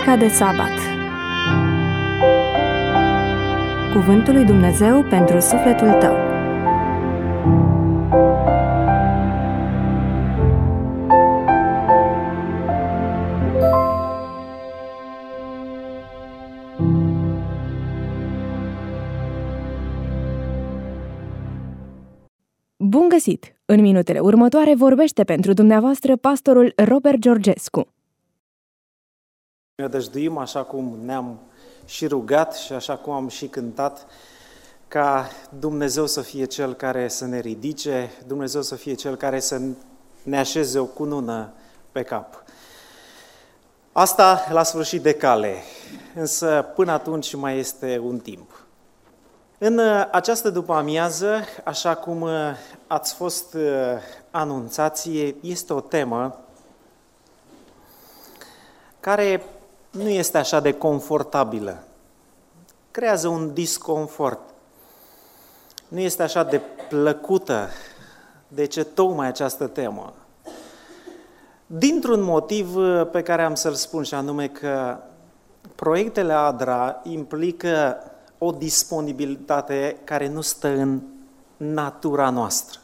Duminica de Sabat. Cuvântul lui Dumnezeu pentru sufletul tău. Bun găsit! În minutele următoare vorbește pentru dumneavoastră pastorul Robert Georgescu. Ne dăjduim, așa cum ne-am și rugat și așa cum am și cântat, ca Dumnezeu să fie Cel care să ne ridice, Dumnezeu să fie Cel care să ne așeze o cunună pe cap. Asta la sfârșit de cale, însă până atunci mai este un timp. În această după-amiază, așa cum ați fost anunțați, este o temă care nu este așa de confortabilă. Creează un disconfort. Nu este așa de plăcută. De ce tocmai această temă? Dintr-un motiv pe care am să-l spun, și anume că proiectele ADRA implică o disponibilitate care nu stă în natura noastră.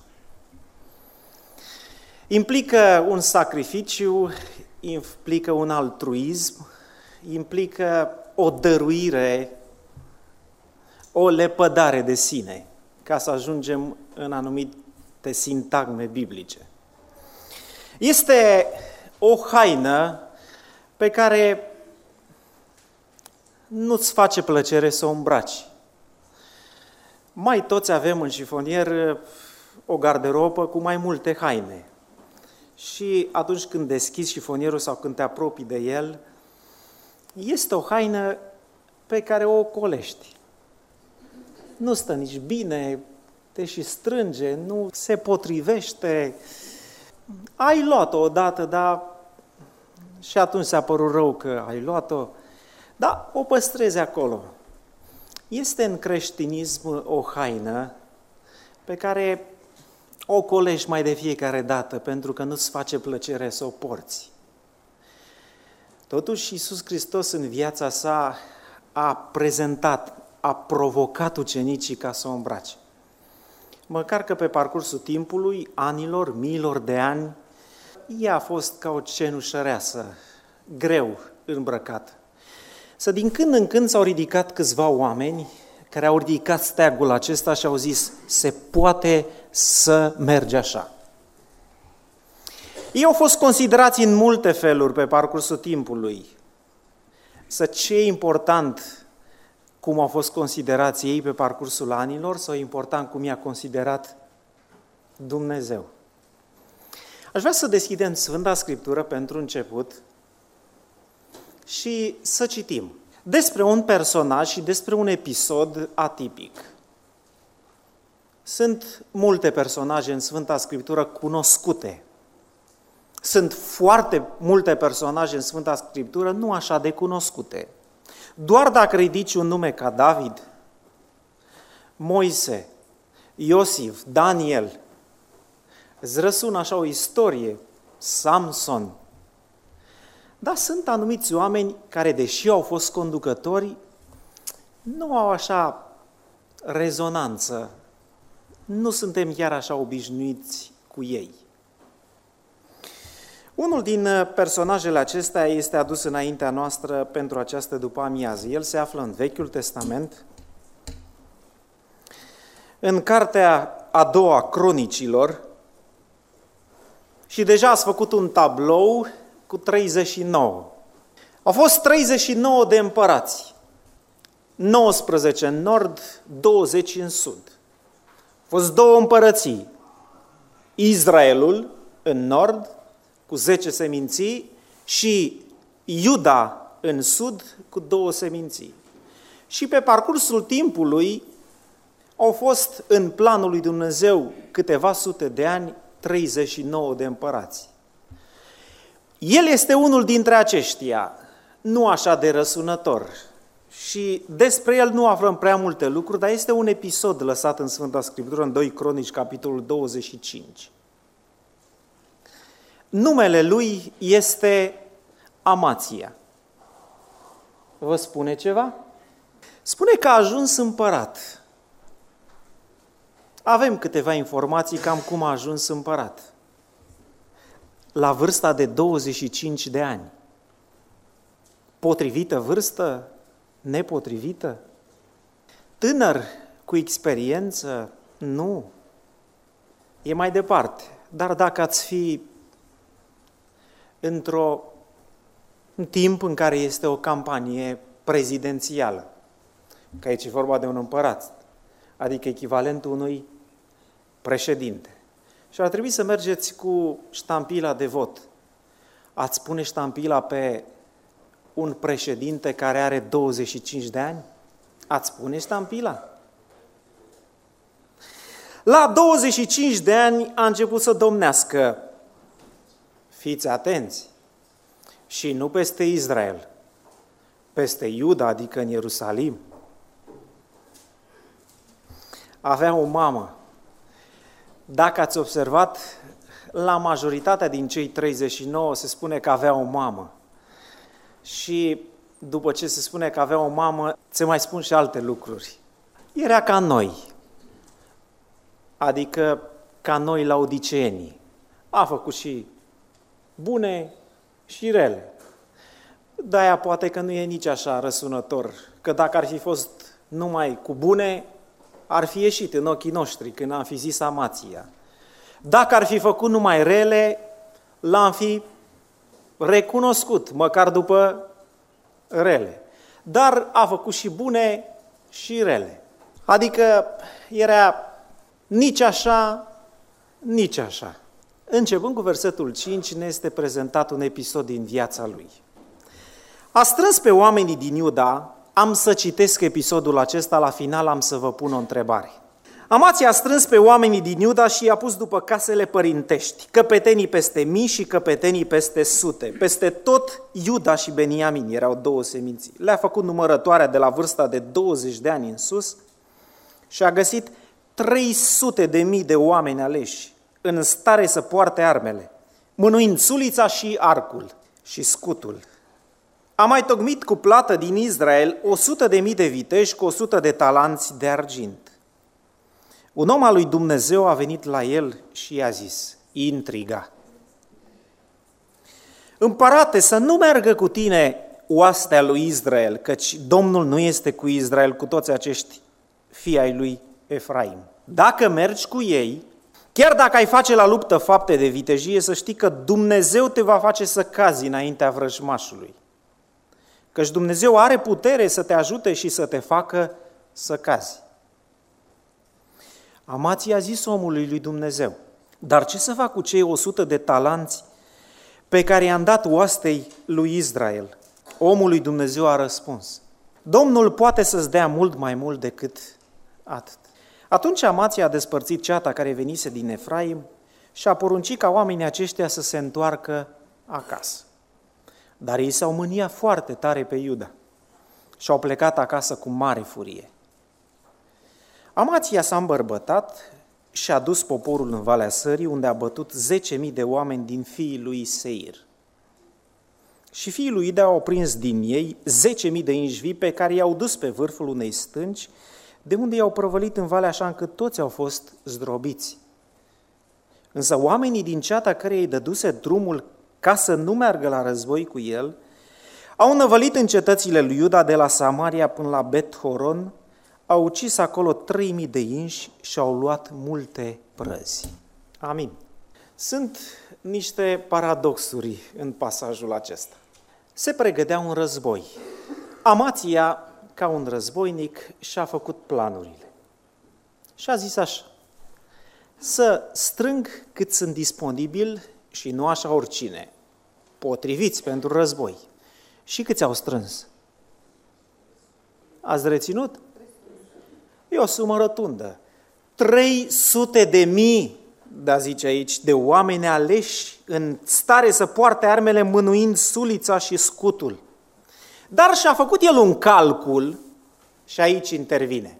Implică un sacrificiu, implică un altruism, implică o dăruire, o lepădare de sine, ca să ajungem în anumite sintagme biblice. Este o haină pe care nu-ți face plăcere să o îmbraci. Mai toți avem în șifonier o garderobă cu mai multe haine. Și atunci când deschizi șifonierul sau când te apropii de el, este o haină pe care o ocolești. Nu stă nici bine, te și strânge, nu se potrivește. Ai luat-o odată, dar și atunci s-a părut rău că ai luat-o. Da, o păstrezi acolo. Este în creștinism o haină pe care o ocolești mai de fiecare dată, pentru că nu-ți face plăcere să o porți. Totuși, Iisus Hristos în viața sa a prezentat, a provocat ucenicii ca să o îmbrace. Măcar că pe parcursul timpului, anilor, miilor de ani, ea a fost ca o cenușăreasă, greu îmbrăcată. Să din când în când s-au ridicat câțiva oameni care au ridicat steagul acesta și au zis, se poate să merge așa. Ei au fost considerați în multe feluri pe parcursul timpului. Să ce e important cum au fost considerați ei pe parcursul anilor sau e important cum i-a considerat Dumnezeu. Aș vrea să deschidem Sfânta Scriptură pentru început și să citim despre un personaj și despre un episod atipic. Sunt multe personaje în Sfânta Scriptură cunoscute. Sunt foarte multe personaje în Sfânta Scriptură nu așa de cunoscute. Doar dacă ridici un nume ca David, Moise, Iosif, Daniel, îți răsună așa o istorie, Samson. Dar sunt anumiți oameni care, deși au fost conducători, nu au așa rezonanță. Nu suntem chiar așa obișnuiți cu ei. Unul din personajele acestea este adus înaintea noastră pentru această după-amiază. El se află în Vechiul Testament, în cartea a doua Cronicilor, și deja ați făcut un tablou cu 39. Au fost 39 de împărați, 19 în nord, 20 în sud. Au fost două împărății, Israelul în nord, cu 10 seminții, și Iuda în sud, cu 2 seminții. Și pe parcursul timpului au fost în planul lui Dumnezeu câteva sute de ani 39 de împărați. El este unul dintre aceștia, nu așa de răsunător. Și despre el nu aflăm prea multe lucruri, dar este un episod lăsat în Sfânta Scriptură, în 2 Cronici, capitolul 25. Numele lui este Amația. Vă spune ceva? Spune că a ajuns împărat. Avem câteva informații cam cum a ajuns împărat. La vârsta de 25 de ani. Potrivită vârstă? Nepotrivită? Tânăr cu experiență? Nu. E mai departe. Dar dacă ați fi într-un timp în care este o campanie prezidențială, că aici e vorba de un împărat, adică echivalentul unui președinte, și ar trebui să mergeți cu ștampila de vot, ați pune ștampila pe un președinte care are 25 de ani? Ați pune ștampila? La 25 de ani a început să domnească. Fiți atenți! Și nu peste Israel, peste Iuda, adică în Ierusalim. Avea o mamă. Dacă ați observat, la majoritatea din cei 39 se spune că avea o mamă. Și după ce se spune că avea o mamă, se mai spun și alte lucruri. Era ca noi, adică ca noi laodiceenii. A făcut și bune și rele. De-aia poate că nu e nici așa răsunător, că dacă ar fi fost numai cu bune, ar fi ieșit în ochii noștri când am fi zis Amația. Dacă ar fi făcut numai rele, l-am fi recunoscut, măcar după rele. Dar a făcut și bune și rele. Adică era nici așa, nici așa. Începând cu versetul 5, ne este prezentat un episod din viața lui. A strâns pe oamenii din Iuda, am să citesc episodul acesta, la final am să vă pun o întrebare. Amația a strâns pe oamenii din Iuda și i-a pus după casele părintești, căpetenii peste mii și căpetenii peste sute. Peste tot Iuda și Beniamin erau două seminții. Le-a făcut numărătoarea de la vârsta de 20 de ani în sus și a găsit 300.000 de oameni aleși, în stare să poarte armele, mânuind sulița și arcul și scutul. A mai tocmit cu plată din Israel 100.000 de viteji cu 100 de talanți de argint. Un om al lui Dumnezeu a venit la el și i-a zis, intriga: împărate, să nu meargă cu tine oastea lui Israel, căci Domnul nu este cu Israel, cu toți acești fii ai lui Efraim. Dacă mergi cu ei, chiar dacă ai face la luptă fapte de vitejie, să știi că Dumnezeu te va face să cazi înaintea vrăjmașului. Căci Dumnezeu are putere să te ajute și să te facă să cazi. Amația a zis omului lui Dumnezeu, dar ce să fac cu cei 100 de talanți pe care i-am dat oastei lui Israel? Omul lui Dumnezeu a răspuns, Domnul poate să-ți dea mult mai mult decât atât. Atunci Amația a despărțit ceata care venise din Efraim și a poruncit ca oamenii aceștia să se întoarcă acasă. Dar ei s-au mâniat foarte tare pe Iuda și au plecat acasă cu mare furie. Amația s-a îmbărbătat și a dus poporul în Valea Sării, unde a bătut 10.000 de oameni din fiii lui Seir. Și fiii lui Iuda au prins din ei 10.000 de inși vii pe care i-au dus pe vârful unei stânci, de unde i-au prăvălit în vale așa încât toți au fost zdrobiți. Însă oamenii din ceata care îi dăduse drumul ca să nu meargă la război cu el, au năvălit în cetățile lui Iuda de la Samaria până la Bet-Horon, au ucis acolo 3.000 de inși și au luat multe prăzi. Amin. Sunt niște paradoxuri în pasajul acesta. Se pregătea un război. Amația, ca un războinic, și-a făcut planurile. Și a zis așa, să strâng cât sunt disponibil și nu așa oricine, potriviți pentru război. Și câți au strâns? Ați reținut? E o sumă rotundă. 300.000, da zice aici, de oameni aleși în stare să poarte armele mânuind sulița și scutul. Dar și-a făcut el un calcul și aici intervine.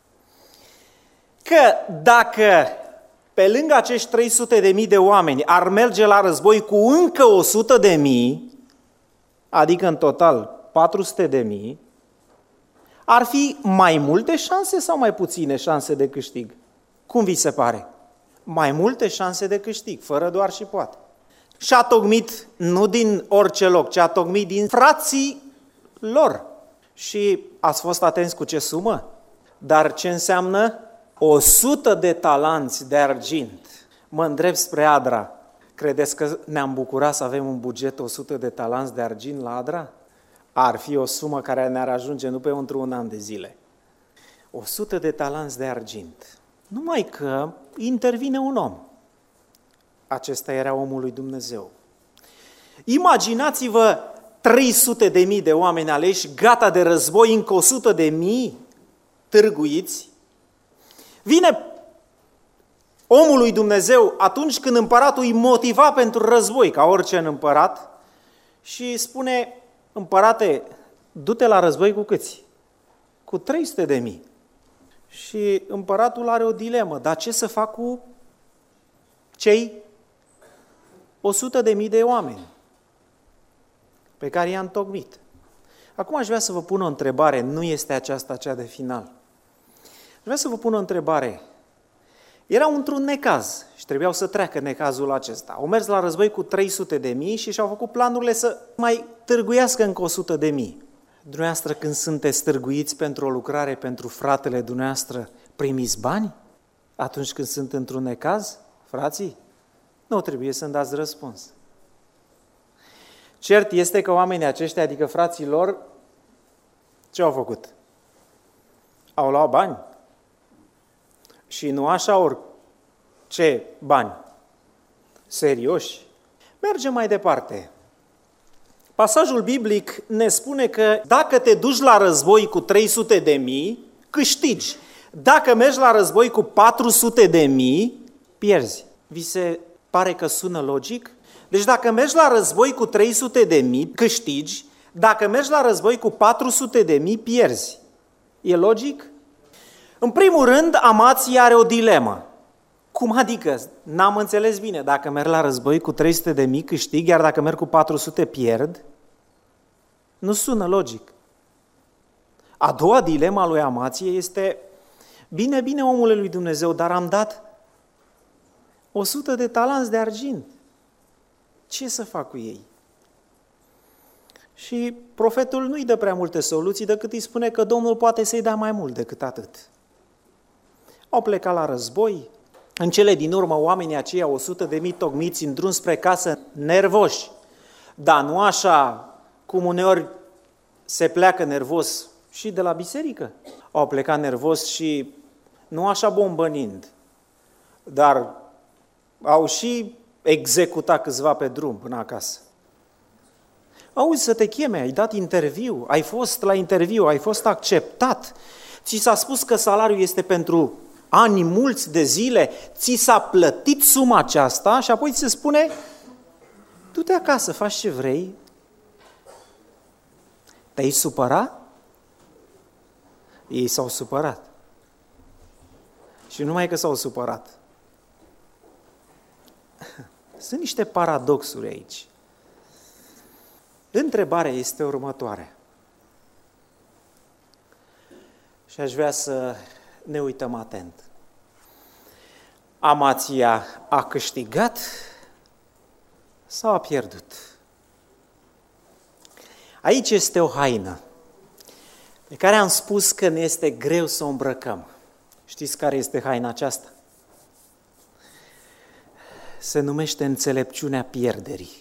Că dacă pe lângă acești 300.000 de oameni ar merge la război cu încă 100.000, adică în total 400.000, ar fi mai multe șanse sau mai puține șanse de câștig? Cum vi se pare? Mai multe șanse de câștig, fără doar și poate. Și a tocmit nu din orice loc, ci a tocmit din frații lor. Și ați fost atenți cu ce sumă? Dar ce înseamnă? 100 de talanți de argint. Mă îndrept spre Adra. Credeți că ne-am bucurat să avem un buget 100 de talanți de argint la Adra? Ar fi o sumă care ne-ar ajunge nu pe într-un an de zile. 100 de talanți de argint. Numai că intervine un om. Acesta era omul lui Dumnezeu. Imaginați-vă 300.000 de oameni aleși, gata de război, încă 100.000 târguiți. Vine omul lui Dumnezeu atunci când împăratul îi motiva pentru război, ca orice împărat, și spune: împărate, du-te la război cu câți? Cu 300.000. Și împăratul are o dilemă: dar ce să fac cu cei 100.000 de oameni pe care i-am tocmit? Acum aș vrea să vă pun o întrebare, nu este aceasta cea de final. Aș vrea să vă pun o întrebare. Erau într-un necaz și trebuiau să treacă necazul acesta. Au mers la război cu 300.000 și și-au făcut planurile să mai târguiască încă 100.000. Dumneavoastră, când sunteți târguiți pentru o lucrare pentru fratele dumneavoastră, primiți bani? Atunci când sunt într-un necaz, frații? Nu trebuie să-mi dați răspuns. Cert este că oamenii aceștia, adică frații lor, ce au făcut? Au luat bani. Și nu așa orice bani. Serioși. Mergem mai departe. Pasajul biblic ne spune că dacă te duci la război cu 300.000, câștigi. Dacă mergi la război cu 400.000, pierzi. Vi se pare că sună logic? Deci dacă mergi la război cu 300.000, câștigi. Dacă mergi la război cu 400.000, pierzi. E logic? În primul rând, Amația are o dilemă. Cum adică? N-am înțeles bine. Dacă merg la război cu 300.000 câștig, iar dacă merg cu 400 pierd? Nu sună logic. A doua dilemă a lui Amație este: bine, omule lui Dumnezeu, dar am dat 100 de talanți de argint. Ce să fac cu ei? Și profetul nu-i dă prea multe soluții, decât îi spune că Domnul poate să-i dea mai mult decât atât. Au plecat la război. În cele din urmă, oamenii aceia, 100.000 tocmiți în drum spre casă, nervoși, dar nu așa cum uneori se pleacă nervos și de la biserică. Au plecat nervos și nu așa bombănind, dar au și executat câțiva pe drum până acasă. Auzi, să te cheme, ai dat interviu, ai fost la interviu, ai fost acceptat, ți s-a spus că salariul este pentru ani mulți de zile, ți s-a plătit suma aceasta și apoi ți se spune: du-te acasă, faci ce vrei. Te-ai supărat? Ei s-au supărat. Și numai că s-au supărat. Sunt niște paradoxuri aici. Întrebarea este următoarea. Și aș vrea să ne uităm atent. Amația a câștigat sau a pierdut? Aici este o haină pe care am spus că ne este greu să o îmbrăcăm. Știți care este haina aceasta? Se numește înțelepciunea pierderii.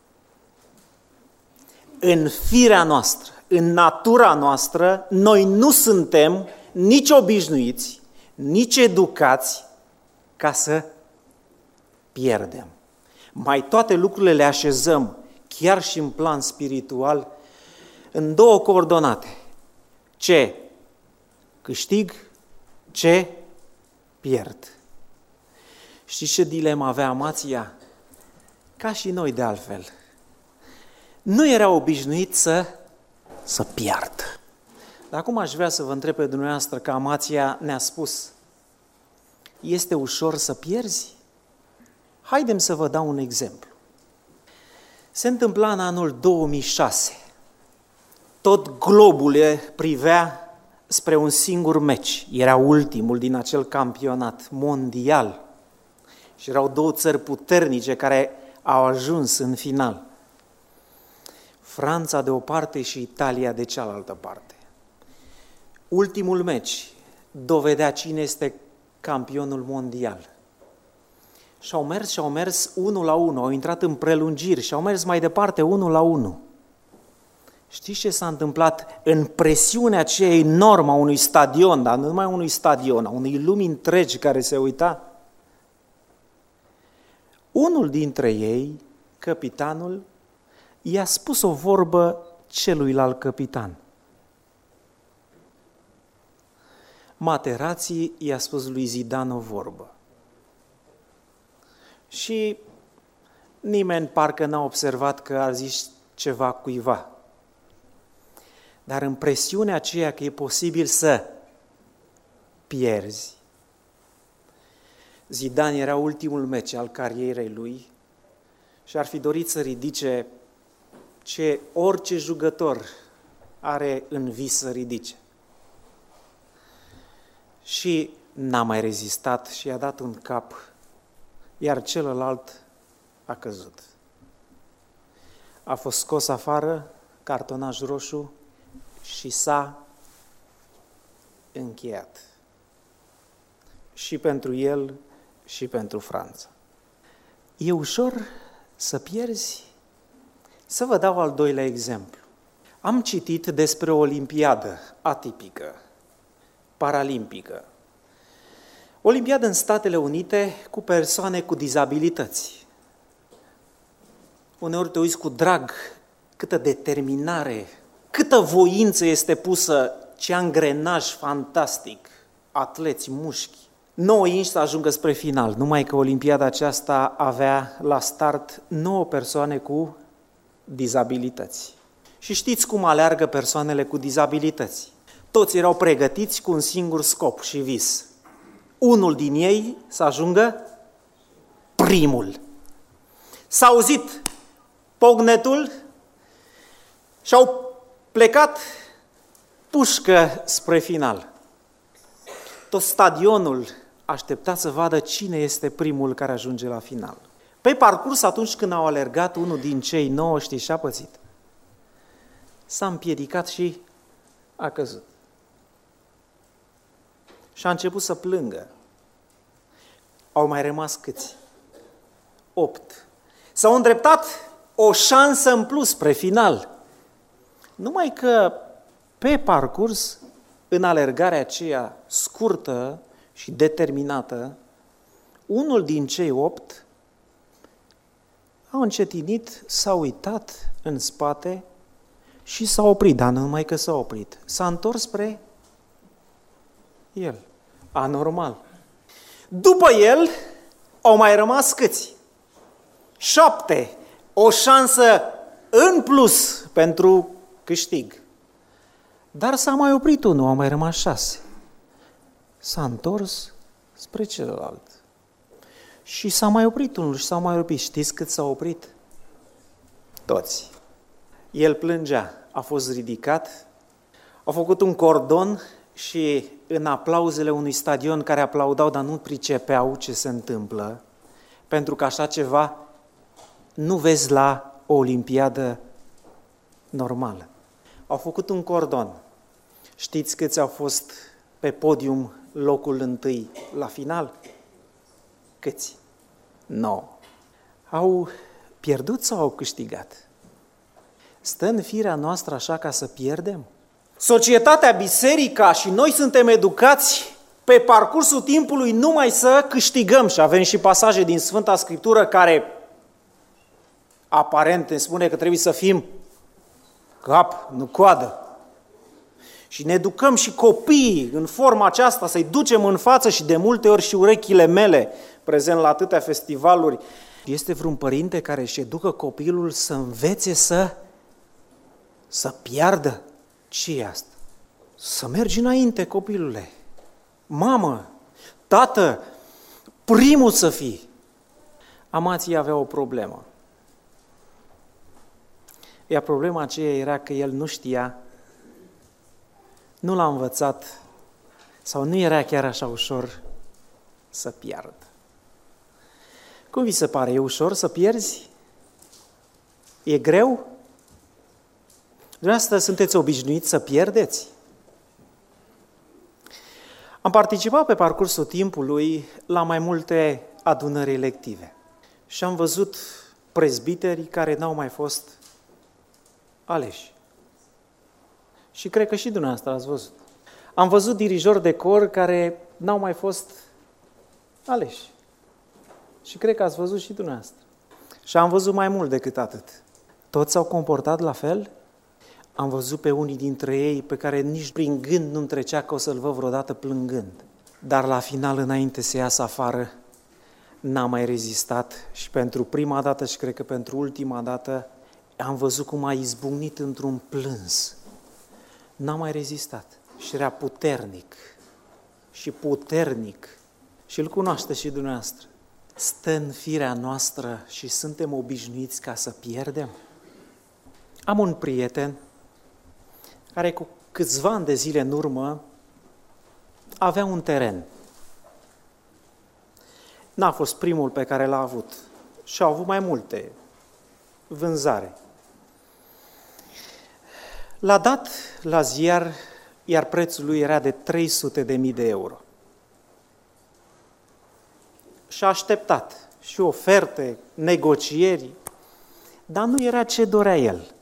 În firea noastră, în natura noastră, noi nu suntem nici obișnuiți, nici educați ca să pierdem. Mai toate lucrurile le așezăm, chiar și în plan spiritual, în două coordonate. Ce câștig, ce pierd. Știți ce dilemă avea Amația? Ca și noi de altfel. Nu era obișnuit să piardă. Dar acum aș vrea să vă întreb pe dumneavoastră, că Amația ne-a spus: este ușor să pierzi? Haidem să vă dau un exemplu. Se întâmpla în anul 2006. Tot globul privea spre un singur meci. Era ultimul din acel campionat mondial. Și erau două țări puternice care au ajuns în final. Franța de o parte și Italia de cealaltă parte. Ultimul meci dovedea cine este campionul mondial. Și-au mers 1-1, au intrat în prelungiri și au mers mai departe 1-1. Știți ce s-a întâmplat în presiunea aceea enormă a unui stadion, dar nu numai unui stadion, a unei lumi întregi care se uita? Unul dintre ei, capitanul, i-a spus o vorbă celuilalt capitan. Materazzi i-a spus lui Zidane o vorbă. Și nimeni parcă n-a observat că a zis ceva cuiva. Dar în presiunea aceea că e posibil să pierzi, Zidane era ultimul meci al carierei lui și ar fi dorit să ridice ce orice jucător are în vis să ridice. Și n-a mai rezistat și i-a dat un cap, iar celălalt a căzut. A fost scos afară, cartonaj roșu și s-a încheiat. Și pentru el și pentru Franța. E ușor să pierzi? Să vă dau al doilea exemplu. Am citit despre o olimpiadă atipică, paralimpică. Olimpiadă în Statele Unite cu persoane cu dizabilități. Uneori te uiți cu drag câtă determinare, câtă voință este pusă, ce angrenaj fantastic, atleți mușchi. 9 inși să ajungă spre final, numai că olimpiada aceasta avea la start 9 persoane cu dizabilități. Și știți cum aleargă persoanele cu dizabilități. Toți erau pregătiți cu un singur scop și vis. Unul din ei să ajungă primul. S-a auzit pognetul și au plecat pușcă spre final. Tot stadionul aștepta să vadă cine este primul care ajunge la final. Pe parcurs, atunci când au alergat, unul din cei 9, știți ce a pățit? S-a împiedicat și a căzut. Și a început să plângă. Au mai rămas câți? 8. S-au îndreptat o șansă în plus spre final. Numai că pe parcurs, în alergarea aceea scurtă și determinată, unul din cei 8 a încetinit, s-a uitat în spate și s-a oprit, dar nu numai că s-a oprit, s-a întors spre el. Anormal. După el au mai rămas câți? 7. O șansă în plus pentru câștig. Dar s-a mai oprit unul, au mai rămas 6. S-a întors spre celălalt. Și s-a mai oprit unul și s-a mai oprit. Știți cât s-a oprit? Toți. El plângea, a fost ridicat, a făcut un cordon și în aplauzele unui stadion care aplaudau, dar nu pricepeau ce se întâmplă, pentru că așa ceva nu vezi la o olimpiadă normală. Au făcut un cordon. Știți câți au fost pe podium locul întâi la final? Câți? 9. Au pierdut sau au câștigat? Stă în firea noastră așa ca să pierdem? Societatea, biserica și noi suntem educați pe parcursul timpului numai să câștigăm și avem și pasaje din Sfânta Scriptură care aparent ne spune că trebuie să fim cap, nu coadă. Și ne educăm și copiii în forma aceasta, să-i ducem în față și de multe ori și urechile mele, prezent la atâtea festivaluri. Este vreun părinte care își educă copilul să învețe să piardă? Ce e asta? Să mergi înainte, copilule. Mamă, tată, primul să fii. Amații avea o problemă. Iar problema aceea era că el nu știa nu l-a învățat sau nu era chiar așa ușor să piardă. Cum vi se pare? E ușor să pierzi? E greu? Dumneavoastră sunteți obișnuiți să pierdeți? Am participat pe parcursul timpului la mai multe adunări elective și am văzut prezbiteri care n-au mai fost aleși. Și cred că și dumneavoastră ați văzut. Am văzut dirijori de cor care n-au mai fost aleși. Și cred că ați văzut și dumneavoastră. Și am văzut mai mult decât atât. Toți s-au comportat la fel? Am văzut pe unii dintre ei pe care nici prin gând nu-mi trecea că o să-l văd vreodată plângând. Dar la final, înainte să iasă afară, n-a mai rezistat și pentru prima dată și cred că pentru ultima dată am văzut cum a izbucnit într-un plâns. N-a mai rezistat și era puternic și puternic și îl cunoaște și dumneavoastră. Stă în firea noastră și suntem obișnuiți ca să pierdem? Am un prieten care cu câțiva ani de zile în urmă avea un teren. N-a fost primul pe care l-a avut și au avut mai multe vânzare. L-a dat la ziar, iar prețul lui era de 300.000 de euro. Și-a așteptat și oferte, negocieri, dar nu era ce dorea el.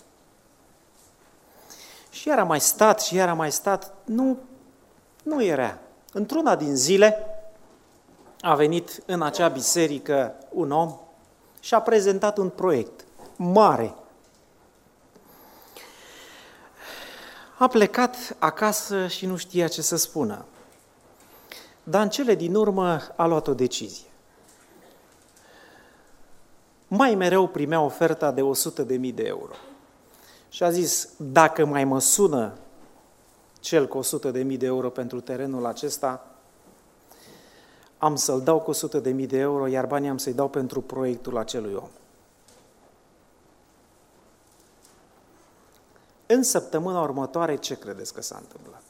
Și iar a mai stat, nu era. Într-una din zile a venit în acea biserică un om și a prezentat un proiect mare. A plecat acasă și nu știa ce să spună. Dar în cele din urmă a luat o decizie. Mai mereu primea oferta de 100.000 de euro. Și a zis, dacă mai mă sună cel cu 100.000 de euro pentru terenul acesta, am să-l dau cu 100.000 de euro, iar banii am să-i dau pentru proiectul acelui om. În săptămâna următoare, ce credeți că s-a întâmplat?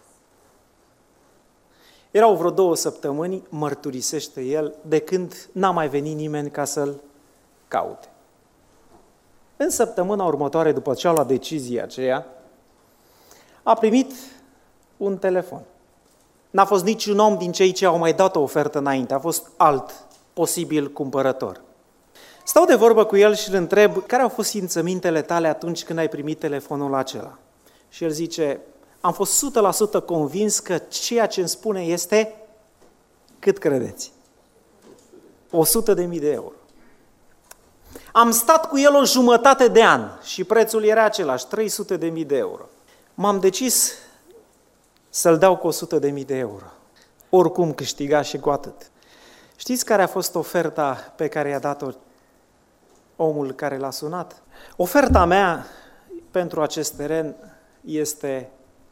Erau vreo 2 săptămâni, mărturisește el, de când n-a mai venit nimeni ca să-l caute. În săptămâna următoare, după ce a luat decizia aceea, a primit un telefon. N-a fost niciun om din cei ce au mai dat o ofertă înainte, a fost alt posibil cumpărător. Stau de vorbă cu el și îl întreb, care au fost simțămintele tale atunci când ai primit telefonul acela? Și el zice, am fost 100% convins că ceea ce îmi spune este, cât credeți? 100.000 de euro. Am stat cu el o jumătate de an și prețul era același, 300.000 de euro. M-am decis să-l dau cu 100.000 de euro. Oricum câștiga și cu atât. Știți care a fost oferta pe care i-a dat-o omul care l-a sunat? Oferta mea pentru acest teren este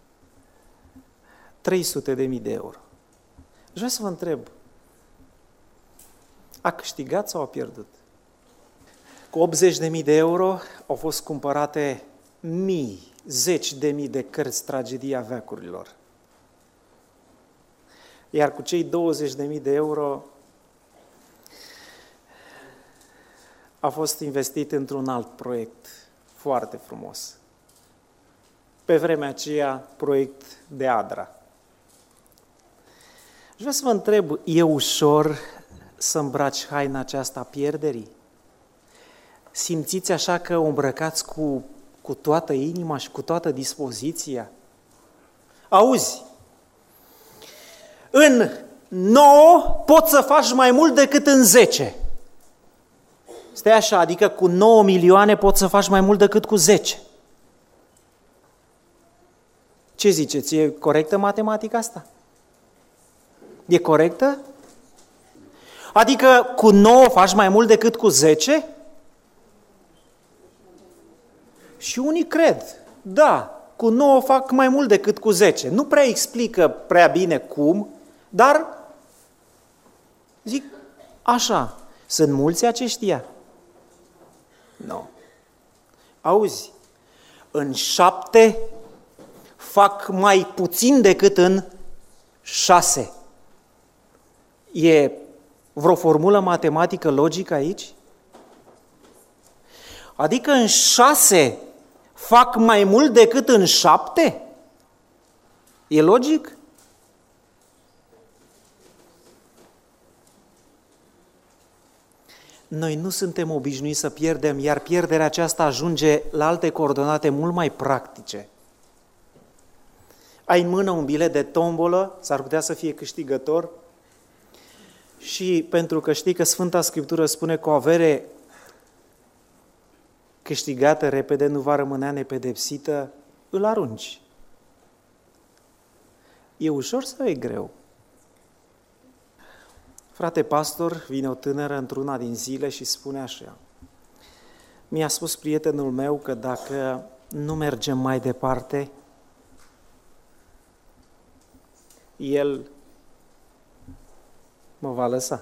300.000 de euro. Vreau să vă întreb, a câștigat sau a pierdut? Cu 80.000 de euro au fost cumpărate mii, 10.000 de cărți Tragedia veacurilor. Iar cu cei 20.000 de euro a fost investit într-un alt proiect foarte frumos. Pe vremea aceea, proiect de Adra. Și vreau să vă întreb, e ușor să îmbraci haina aceasta a pierderii? Simțiți așa că o îmbrăcați cu toată inima și cu toată dispoziția? Auzi, în 9 poți să faci mai mult decât în 10. Stai așa, adică cu 9 milioane poți să faci mai mult decât cu 10. Ce ziceți? E corectă matematica asta? E corectă? Adică cu 9 faci mai mult decât cu 10? Și unii cred, da, cu 9 fac mai mult decât cu 10. Nu prea explică prea bine cum, dar zic așa, sunt mulți aceștia? Nu. Auzi, în 7 fac mai puțin decât în 6. E vreo formulă matematică logică aici? Adică în 6 fac mai mult decât în 7? E logic? Noi nu suntem obișnuiți să pierdem, iar pierderea aceasta ajunge la alte coordonate mult mai practice. Ai în mână un bilet de tombolă, s-ar putea să fie câștigător, și pentru că știi că Sfânta Scriptură spune că o avere câștigată repede nu va rămâne nepedepsită, îl arunci. E ușor sau e greu? Frate pastor, vine o tânără într-una din zile și spune așa: mi-a spus prietenul meu că dacă nu mergem mai departe, el mă va lăsa.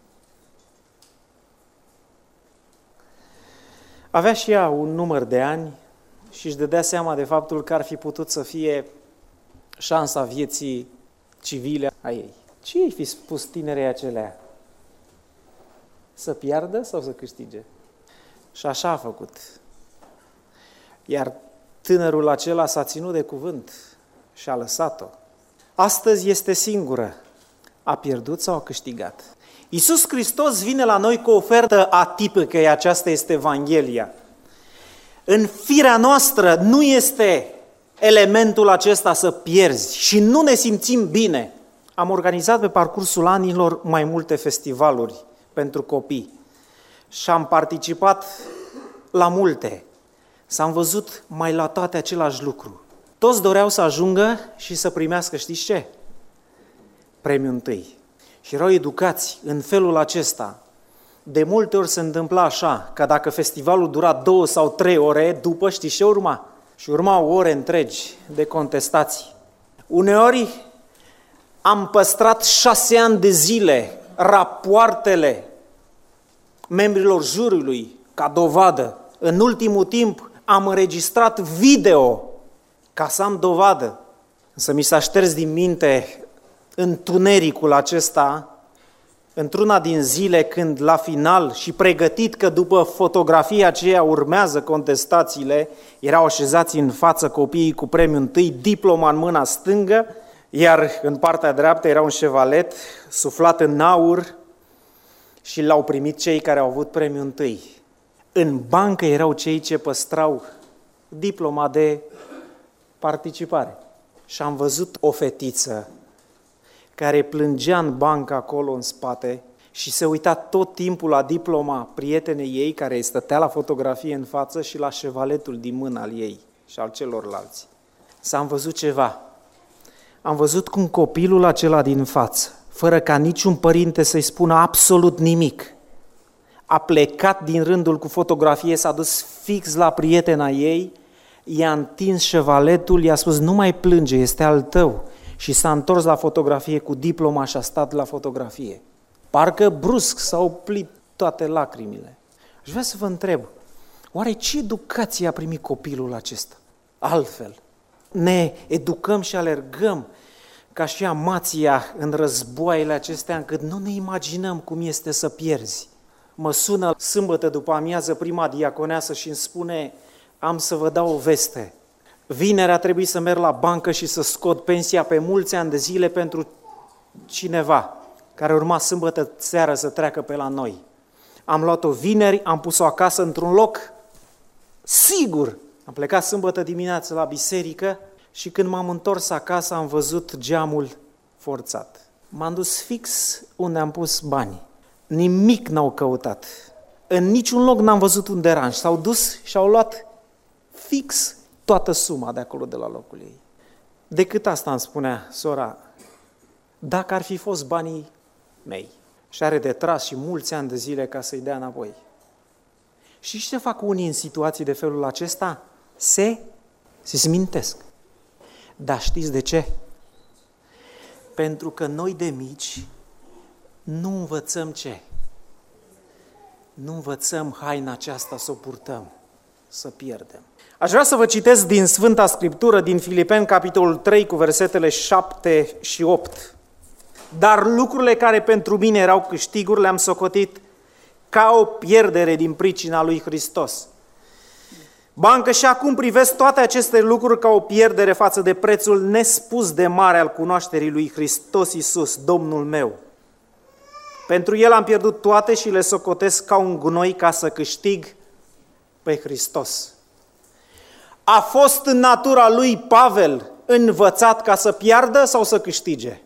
Avea și ea un număr de ani și își dădea seama de faptul că ar fi putut să fie șansa vieții civile a ei. Ce i-ai fi spus tinerei acelea? Să piardă sau să câștige? Și așa a făcut. Iar tânărul acela s-a ținut de cuvânt și a lăsat-o. Astăzi este singură. A pierdut sau a câștigat? Iisus Hristos vine la noi cu o ofertă atipică, aceasta este Evanghelia. În firea noastră nu este elementul acesta să pierzi și nu ne simțim bine. Am organizat pe parcursul anilor mai multe festivaluri pentru copii și am participat la multe. S-am văzut mai la toate același lucru. Toți doreau să ajungă și să primească, știți ce? Premiul întâi. Și erau educați în felul acesta. De multe ori se întâmpla așa, că dacă festivalul dura 2 sau 3 ore, după știți ce urma? Și urmau ore întregi de contestații. Uneori am păstrat 6 ani de zile rapoartele membrilor juriului ca dovadă. În ultimul timp am înregistrat video ca să am dovadă. Însă mi s-a șters din minte întunericul acesta într-una din zile când la final și pregătit că după fotografia aceea urmează contestațiile, erau așezați în față copiii cu premiul întâi, diploma în mâna stângă, iar în partea dreaptă era un șevalet suflat în aur și l-au primit cei care au avut premiul întâi. În bancă erau cei ce păstrau diploma de participare. Și am văzut o fetiță care plângea în bancă acolo în spate și se uita tot timpul la diploma prietenei ei care stătea la fotografie în față și la șevaletul din mână al ei și al celorlalți. S-am văzut ceva. Am văzut cum copilul acela din față, fără ca niciun părinte să-i spună absolut nimic, a plecat din rândul cu fotografie, s-a dus fix la prietena ei, i-a întins șevaletul, i-a spus: nu mai plânge, este al tău. Și s-a întors la fotografie cu diploma și a stat la fotografie. Parcă brusc s-au oprit toate lacrimile. Aș vrea să vă întreb, oare ce educație a primit copilul acesta? Altfel, ne educăm și alergăm ca și Amația în războaiele acestea, încât nu ne imaginăm cum este să pierzi. Mă sună sâmbătă după amiază prima diaconeasă și îmi spune: am să vă dau o veste. Vinerea trebuie să merg la bancă și să scot pensia pe mulți ani de zile pentru cineva care urma sâmbătă seară să treacă pe la noi. Am luat-o vineri, am pus-o acasă într-un loc sigur. Am plecat sâmbătă dimineață la biserică și când m-am întors acasă am văzut geamul forțat. M-am dus fix unde am pus banii. Nimic n-au căutat. În niciun loc n-am văzut un deranj. S-au dus și au luat fix toată suma de acolo, de la locul ei. Decât asta îmi spunea sora: dacă ar fi fost banii mei. Și are de tras și mulți ani de zile ca să-i dea înapoi. Și ce fac unii în situații de felul acesta? Se smintesc. Dar știți de ce? Pentru că noi de mici nu învățăm ce? Nu învățăm haina aceasta să o purtăm. să pierdem. Aș vrea să vă citesc din Sfânta Scriptură, din Filipeni, capitolul 3, cu versetele 7 și 8. Dar lucrurile care pentru mine erau câștiguri le-am socotit ca o pierdere din pricina lui Hristos. Ba încă și acum privesc toate aceste lucruri ca o pierdere față de prețul nespus de mare al cunoașterii lui Hristos Iisus, Domnul meu. Pentru El am pierdut toate și le socotesc ca un gunoi ca să câștig pe Hristos. A fost în natura lui Pavel învățat ca să piardă sau să câștige?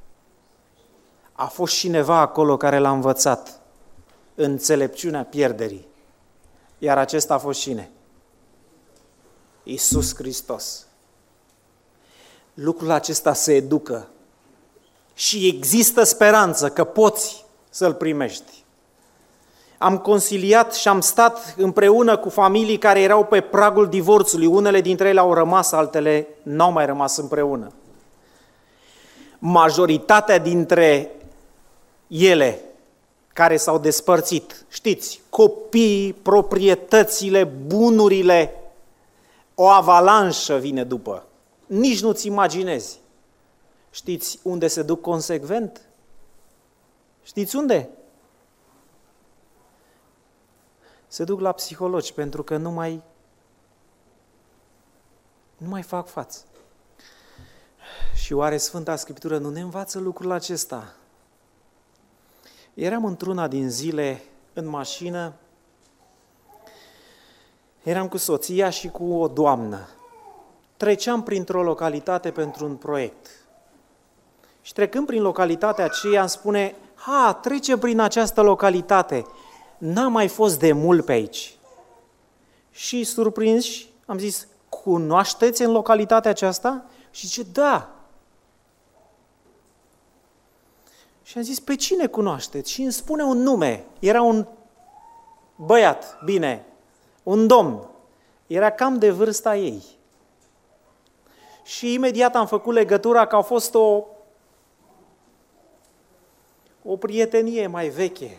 A fost cineva acolo care l-a învățat înțelepciunea pierderii. Iar acesta a fost cine? Iisus Hristos. Lucrul acesta se educă și există speranță că poți să-l primești. Am consiliat și am stat împreună cu familii care erau pe pragul divorțului. Unele dintre ele au rămas, altele n-au mai rămas împreună. Majoritatea dintre ele care s-au despărțit, știți, copiii, proprietățile, bunurile, o avalanșă vine după. Nici nu-ți imaginezi. Știți unde se duc consecvent? Știți unde? Se duc la psihologi pentru că nu mai fac față. Și oare Sfânta Scriptură nu ne învață lucrul acesta? Eram într-una din zile în mașină, eram cu soția și cu o doamnă. Treceam printr-o localitate pentru un proiect. Și trecând prin localitatea aceea îmi spune: trece prin această localitate, n-am mai fost de mult pe aici. Și surprinși am zis: cunoașteți în localitatea aceasta? Și zice: da. Și am zis: pe cine cunoașteți? Și îmi spune un nume. Era un băiat, bine, un domn. Era cam de vârsta ei. Și imediat am făcut legătura că a fost o prietenie mai veche.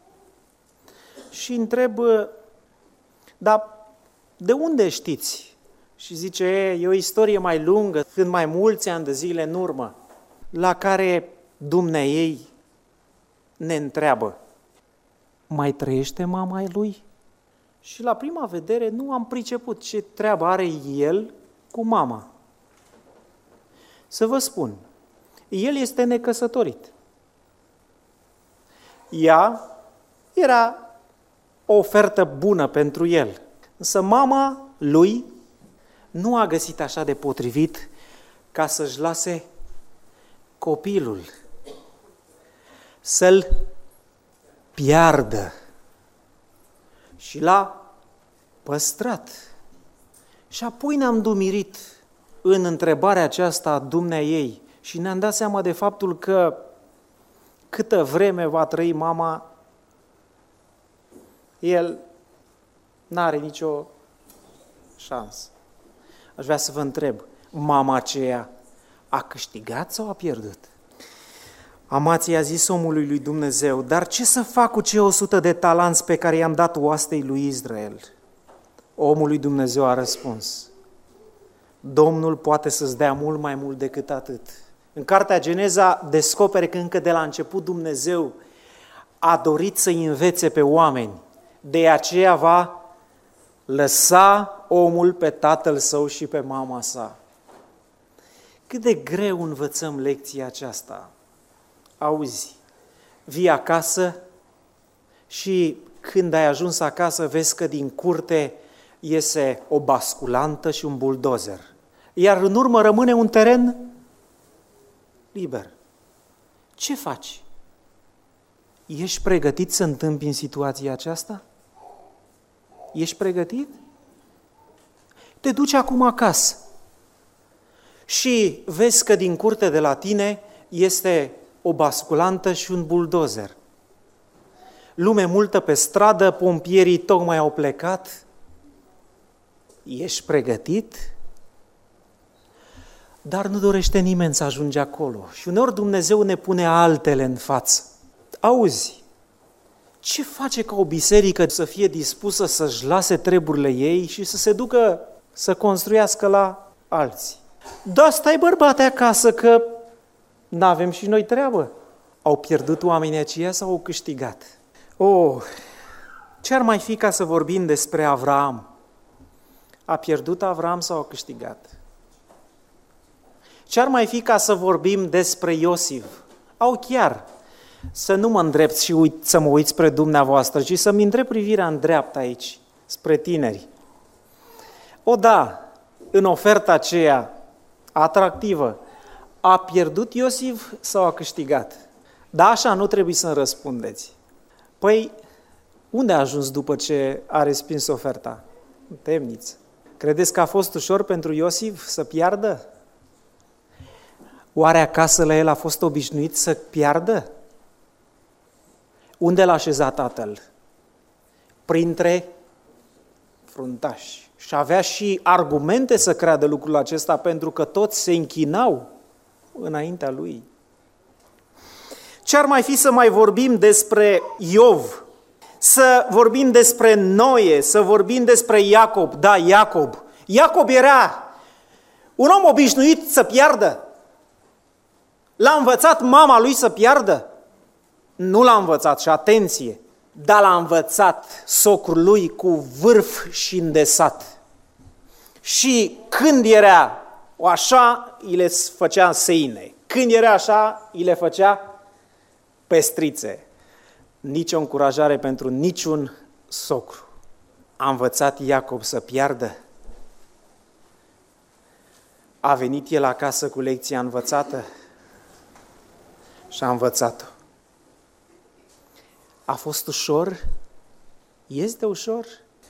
Și întreb: dar de unde știți? Și zice: e o istorie mai lungă, când mai mulți ani de zile în urmă, la care dumneiei ne întreabă: mai trăiește mama lui? Și la prima vedere nu am priceput ce treabă are el cu mama. Să vă spun, el este necăsătorit. Ea era o ofertă bună pentru el, însă mama lui nu a găsit așa de potrivit ca să-și lase copilul, să-l piardă. Și l-a păstrat. Și apoi ne-am dumirit în întrebarea aceasta a dumneaei și ne-am dat seama de faptul că câtă vreme va trăi mama, el n-are nicio șansă. Aș vrea să vă întreb, mama aceea a câștigat sau a pierdut? Amație a zis omului lui Dumnezeu: dar ce să fac cu cei 100 de talanți pe care i-am dat oastei lui Israel? Omul lui Dumnezeu a răspuns: Domnul poate să-ți dea mult mai mult decât atât. În cartea Geneza descopere că încă de la început Dumnezeu a dorit să-i învețe pe oameni. De aceea va lăsa omul pe tatăl său și pe mama sa. Cât de greu învățăm lecția aceasta. Auzi, vii acasă și când ai ajuns acasă vezi că din curte iese o basculantă și un buldozer, iar în urmă rămâne un teren liber. Ce faci? Ești pregătit să întâmpini situația aceasta? Ești pregătit? Te duci acum acasă și vezi că din curte de la tine este o basculantă și un buldozer. Lume multă pe stradă, pompierii tocmai au plecat. Ești pregătit? Dar nu dorește nimeni să ajunge acolo. Și uneori Dumnezeu ne pune altele în față. Auzi, Ce face ca o biserică să fie dispusă să-și lase treburile ei și să se ducă să construiască la alții? Da, stai bărbate acasă că n-avem și noi treabă. Au pierdut oamenii aceia sau au câștigat? Ce ar mai fi ca să vorbim despre Avraam? A pierdut Avraam sau a câștigat? Ce ar mai fi ca să vorbim despre Iosif? Chiar, să nu mă îndrept și să mă uit spre dumneavoastră, ci să-mi îndrept privirea în dreapta aici, spre tineri. Da, în oferta aceea atractivă, a pierdut Iosif sau a câștigat? Da, așa nu trebuie să-mi răspundeți. Păi, unde a ajuns după ce a respins oferta? În temniță. Credeți că a fost ușor pentru Iosif să piardă? Oare acasă la el a fost obișnuit să piardă? Unde l-a așezat tatăl? Printre fruntași. Și avea și argumente să creadă lucrul acesta, pentru că toți se închinau înaintea lui. Ce ar mai fi să mai vorbim despre Iov? Să vorbim despre Noe, să vorbim despre Iacob. Da, Iacob. Iacob era un om obișnuit să piardă. L-a învățat mama lui să piardă? Nu l-a învățat, și atenție, dar l-a învățat socrul lui cu vârf și îndesat. Și când era așa, îi le făcea seine. Când era așa, îi le făcea pestrițe. Nici o încurajare pentru niciun socru. A învățat Iacob să piardă? A venit el acasă cu lecția învățată și a învățat-o. A fost ușor? Este ușor?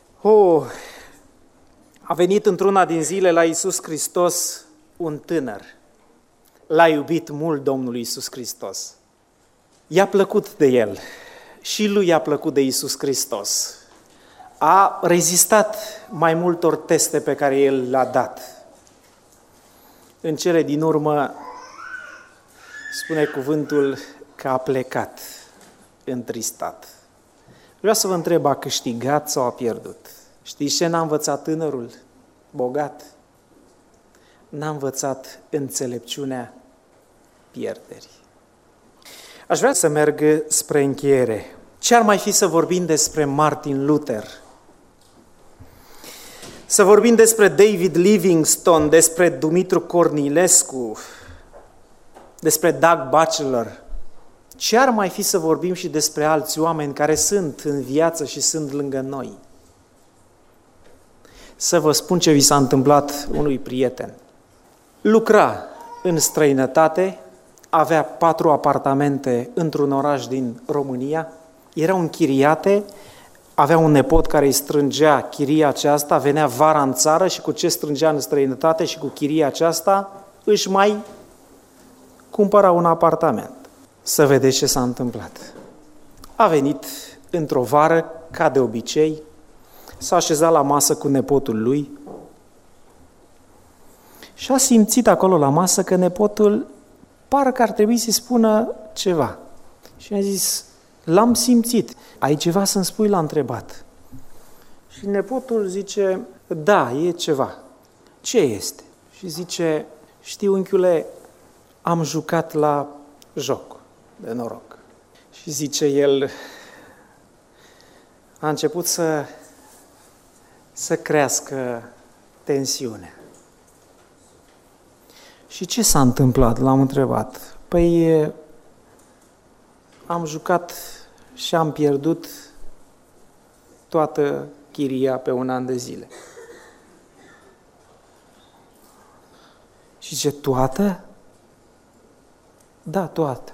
A venit într-una din zile la Iisus Hristos un tânăr. L-a iubit mult Domnul Iisus Hristos. I-a plăcut de el și lui i-a plăcut de Iisus Hristos. A rezistat mai multor teste pe care el le-a dat. În cele din urmă, spune cuvântul că a plecat întristat. Vreau să vă întreb, a câștigat sau a pierdut? Știți ce n-a învățat tânărul bogat? N-a învățat înțelepciunea pierderii. Aș vrea să merg spre încheiere. Ce ar mai fi să vorbim despre Martin Luther? Să vorbim despre David Livingstone, despre Dumitru Cornilescu, despre Doug Batchelor. Ce ar mai fi să vorbim și despre alți oameni care sunt în viață și sunt lângă noi? Să vă spun ce vi s-a întâmplat unui prieten. Lucra în străinătate, avea 4 apartamente într-un oraș din România, erau închiriate, avea un nepot care îi strângea chiria aceasta, venea vara în țară și cu ce strângea în străinătate și cu chiria aceasta își mai cumpăra un apartament. Să vedeți ce s-a întâmplat. A venit într-o vară, ca de obicei, s-a așezat la masă cu nepotul lui și a simțit acolo la masă că nepotul parcă ar trebui să-i spună ceva. Și a zis, l-am simțit, ai ceva să-mi spui? L-a întrebat. Și nepotul zice, da, e ceva. Ce este? Și zice, știi, unchiule, am jucat la joc de noroc. Și zice el, a început să crească tensiunea. Și ce s-a întâmplat? L-am întrebat. Păi, am jucat și am pierdut toată chiria pe 1 an de zile. Și zice, toată? Da, toată.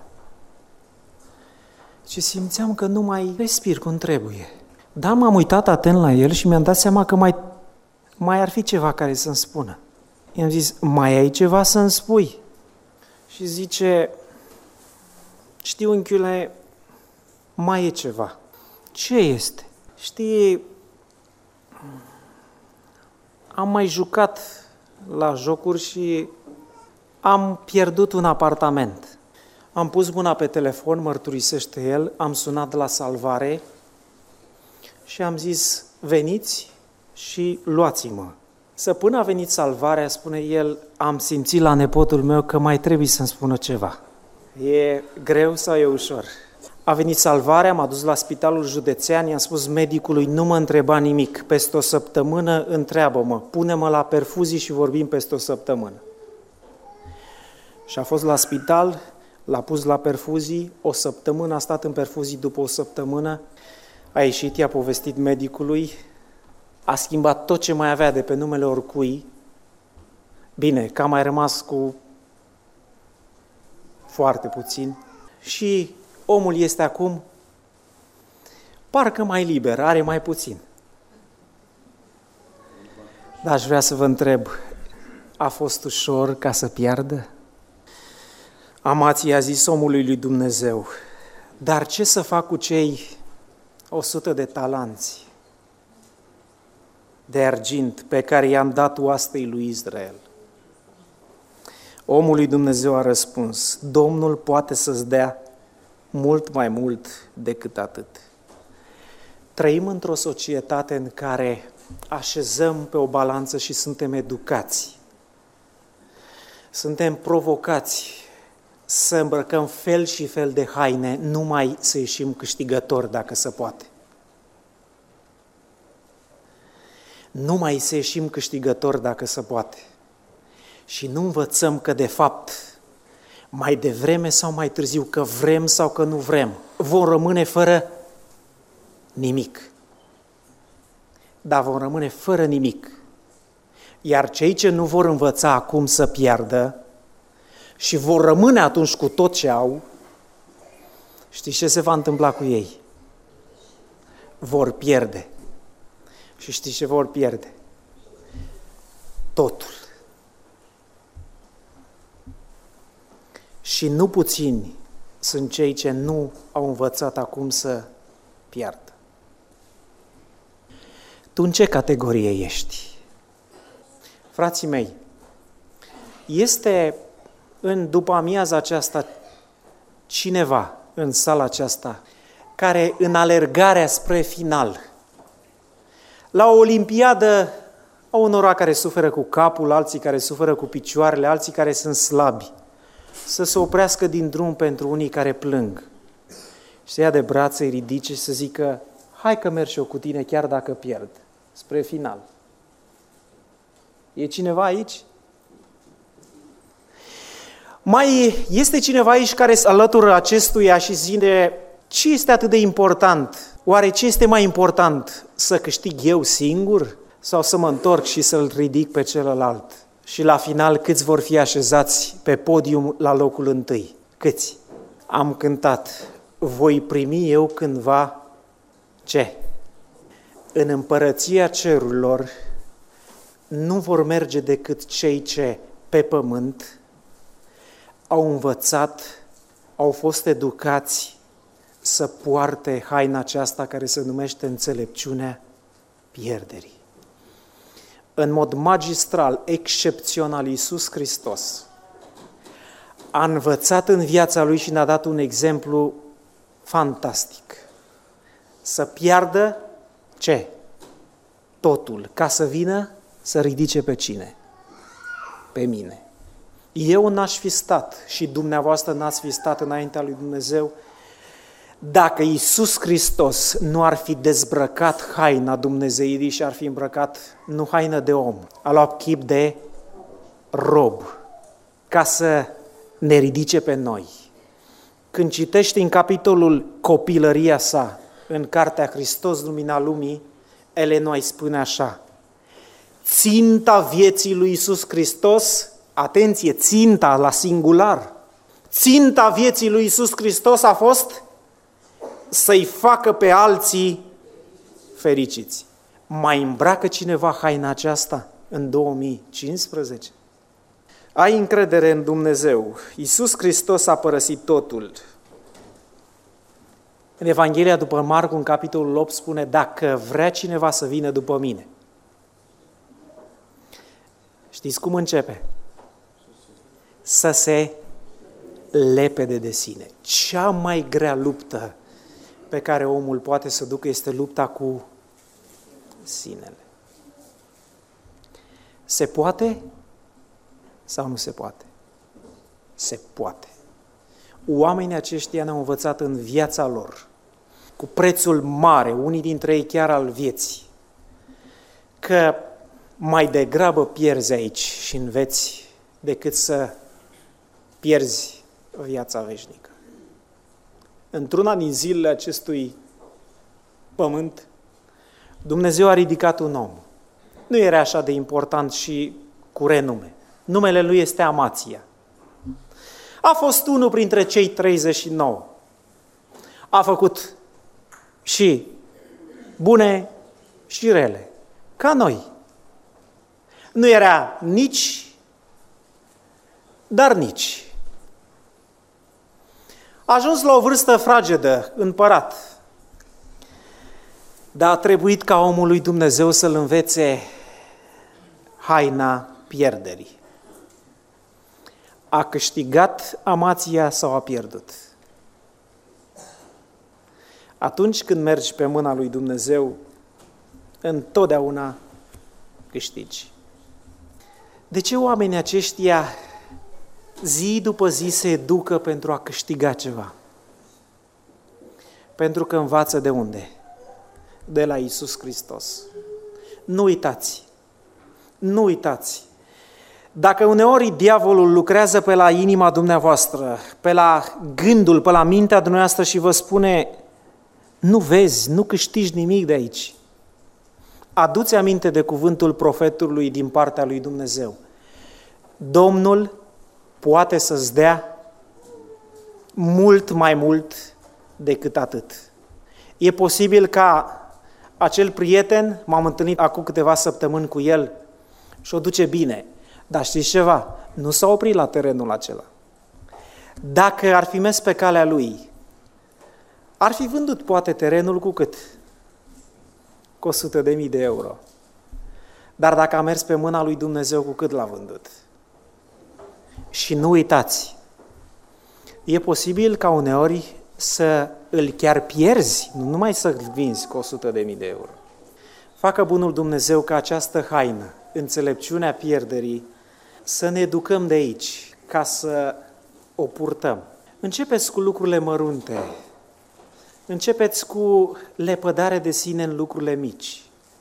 Și simțeam că nu mai respir cum trebuie. Dar m-am uitat atent la el și mi-am dat seama că mai ar fi ceva care să-mi spună. I-am zis, mai ai ceva să-mi spui? Și zice, știi, unchiule, mai e ceva. Ce este? Știi, am mai jucat la jocuri și am pierdut un apartament. Am pus mâna pe telefon, mărturisește el, am sunat la salvare și am zis, veniți și luați-mă. Până a venit salvarea, spune el, am simțit la nepotul meu că mai trebuie să-mi spună ceva. E greu sau e ușor? A venit salvarea, m-a dus la spitalul județean, i-am spus medicului, nu mă întreba nimic, peste o săptămână întreabă-mă, pune-mă la perfuzii și vorbim peste o săptămână. Și a fost la spital, l-a pus la perfuzii, o săptămână, a stat în perfuzii, după o săptămână, a ieșit, i-a povestit medicului, a schimbat tot ce mai avea de pe numele oricui, bine, că a mai rămas cu foarte puțin și omul este acum parcă mai liber, are mai puțin. Dar aș vrea să vă întreb, a fost ușor ca să piardă? Amații a zis omului lui Dumnezeu, dar ce să fac cu cei 100 de talanți de argint pe care i-am dat oastei lui Israel? Omul lui Dumnezeu a răspuns, Domnul poate să-ți dea mult mai mult decât atât. Trăim într-o societate în care așezăm pe o balanță și suntem educați. Suntem provocați să îmbrăcăm fel și fel de haine, numai să ieșim câștigători dacă se poate. Numai să ieșim câștigători dacă se poate. Și nu învățăm că de fapt, mai devreme sau mai târziu, că vrem sau că nu vrem, vom rămâne fără nimic. Dar vom rămâne fără nimic. Iar cei ce nu vor învăța acum să piardă și vor rămâne atunci cu tot ce au, știți ce se va întâmpla cu ei? Vor pierde. Și știți ce vor pierde? Totul. Și nu puțini sunt cei ce nu au învățat acum să piardă. Tu în ce categorie ești? Frații mei, este în după amiaza aceasta cineva în sala aceasta care în alergarea spre final, la o olimpiadă, au unora care suferă cu capul, alții care suferă cu picioarele, alții care sunt slabi, să se oprească din drum pentru unii care plâng și să ia de brațe, îi ridice și să zică, hai că merg și eu cu tine chiar dacă pierd, spre final. E cineva aici? Mai este cineva aici care se alătură acestuia și zice, ce este atât de important? Oare ce este mai important? Să câștig eu singur sau să mă întorc și să-l ridic pe celălalt? Și la final câți vor fi așezați pe podium la locul întâi? Câți? Am cântat, voi primi eu cândva ce? În împărăția cerurilor nu vor merge decât cei ce pe pământ au învățat, au fost educați să poarte haina aceasta care se numește înțelepciunea pierderii. În mod magistral, excepțional, Iisus Hristos a învățat în viața Lui și ne-a dat un exemplu fantastic. Să piardă ce? Totul, ca să vină să ridice pe cine? Pe mine. Eu n-aș fi stat și dumneavoastră n-ați fi stat înaintea lui Dumnezeu dacă Iisus Hristos nu ar fi dezbrăcat haina dumnezeirii și ar fi îmbrăcat nu haină de om, a luat chip de rob, ca să ne ridice pe noi. Când citești în capitolul copilăria sa, în cartea Hristos, Lumina Lumii, Ellen White spune așa, ținta vieții lui Iisus Hristos, atenție, ținta la singular, ținta vieții lui Iisus Hristos a fost să-i facă pe alții fericiți. Mai îmbracă cineva haina aceasta în 2015? Ai încredere în Dumnezeu. Iisus Hristos a părăsit totul. În Evanghelia după Marcu, în capitolul 8, spune, dacă vrea cineva să vină după mine. Știți cum începe? Să se lepede de sine. Cea mai grea luptă pe care omul poate să ducă este lupta cu sinele. Se poate sau nu se poate? Se poate. Oamenii aceștia ne-au învățat în viața lor, cu prețul mare, unii dintre ei chiar al vieții, că mai degrabă pierzi aici și înveți decât să pierzi viața veșnică. Într-una din zilele acestui pământ, Dumnezeu a ridicat un om. Nu era așa de important și cu renume. Numele lui este Amația. A fost unul printre cei 39. A făcut și bune și rele, ca noi. Nu era nici, dar nici. A ajuns la o vârstă fragedă, împărat, dar a trebuit ca omul lui Dumnezeu să-l învețe haina pierderii. A câștigat Amația sau a pierdut? Atunci când mergi pe mâna lui Dumnezeu, întotdeauna câștigi. De ce oamenii aceștia zi după zi se educă pentru a câștiga ceva? Pentru că învață de unde? De la Iisus Hristos. Nu uitați! Nu uitați! Dacă uneori diavolul lucrează pe la inima dumneavoastră, pe la gândul, pe la mintea dumneavoastră și vă spune: nu vezi, nu câștigi nimic de aici, aduți aminte de cuvântul profetului din partea lui Dumnezeu. Domnul poate să-ți dea mult mai mult decât atât. E posibil ca acel prieten, m-am întâlnit acum câteva săptămâni cu el și o duce bine, dar știți ceva? Nu s-a oprit la terenul acela. Dacă ar fi mers pe calea lui, ar fi vândut poate terenul cu cât? Cu 100.000 de euro. Dar dacă a mers pe mâna lui Dumnezeu, cu cât l-a vândut? Și nu uitați, e posibil ca uneori să îl chiar pierzi, nu numai să-l vinzi cu 100.000 de euro. Facă bunul Dumnezeu ca această haină, înțelepciunea pierderii, să ne educăm de aici, ca să o purtăm. Începeți cu lucrurile mărunte, începeți cu lepădare de sine în lucrurile mici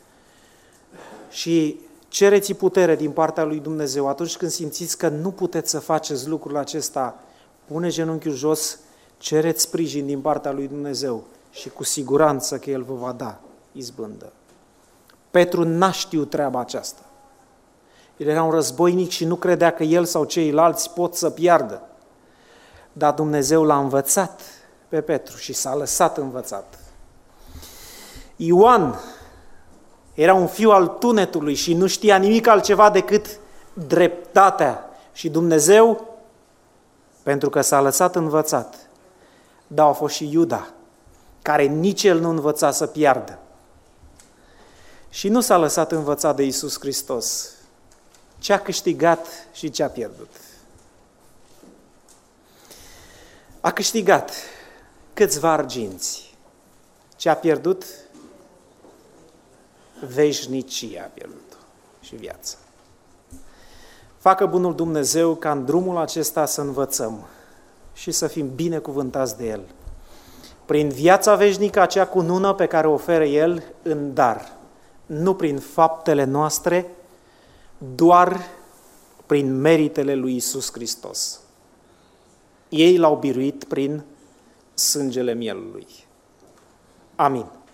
și cereți putere din partea lui Dumnezeu. Atunci când simțiți că nu puteți să faceți lucrul acesta, pune genunchiul jos, cereți sprijin din partea lui Dumnezeu și cu siguranță că El vă va da izbândă. Petru n-a știut treaba aceasta. El era un războinic și nu credea că el sau ceilalți pot să piardă. Dar Dumnezeu l-a învățat pe Petru și s-a lăsat învățat. Ioan era un fiu al tunetului și nu știa nimic altceva decât dreptatea. Și Dumnezeu, pentru că s-a lăsat învățat, dar a fost și Iuda, care nici el nu învăța să piardă. Și nu s-a lăsat învățat de Iisus Hristos, ce a câștigat și ce a pierdut. A câștigat câțiva arginți. Ce a pierdut? Veșnicia a pierdut și viața. Facă bunul Dumnezeu ca în drumul acesta să învățăm și să fim binecuvântați de El. Prin viața veșnică, acea cunună pe care o oferă El în dar, nu prin faptele noastre, doar prin meritele lui Iisus Hristos. Ei l-au biruit prin sângele mielului. Amin.